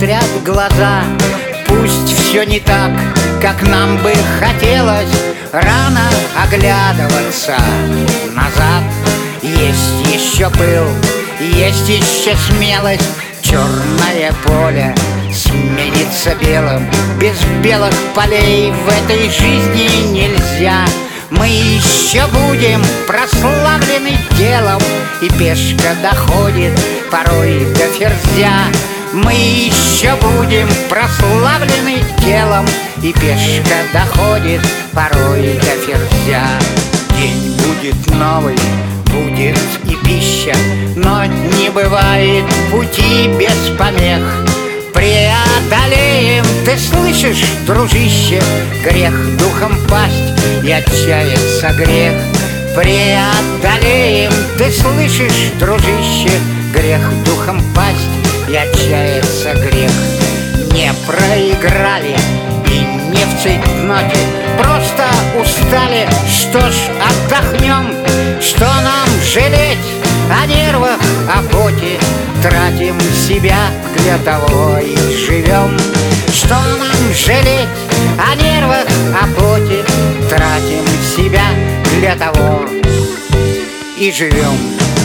смотрят глаза. Пусть все не так, как нам бы хотелось, рано оглядываться назад. Есть еще пыл, есть еще смелость. Черное поле сменится белым. Без белых полей в этой жизни нельзя. Мы еще будем прославлены делом, и пешка доходит порой до Ферзя. Мы еще будем прославлены делом, и пешка доходит порой до Ферзя. День будет новый, будет и пища, но не бывает пути без помех. Преодолеем, ты слышишь, дружище, грех духом пасть и отчаяться грех. Преодолеем, ты слышишь, дружище, грех духом пасть и отчаяться грех. Не проиграли и не в цейтноте, просто устали, что ж, отдохнем. Что нам жалеть о нервах, о поте? Тратим себя, для того и живем. Что нам жалеть о нервах, о поте? Тратим себя, для того и живем.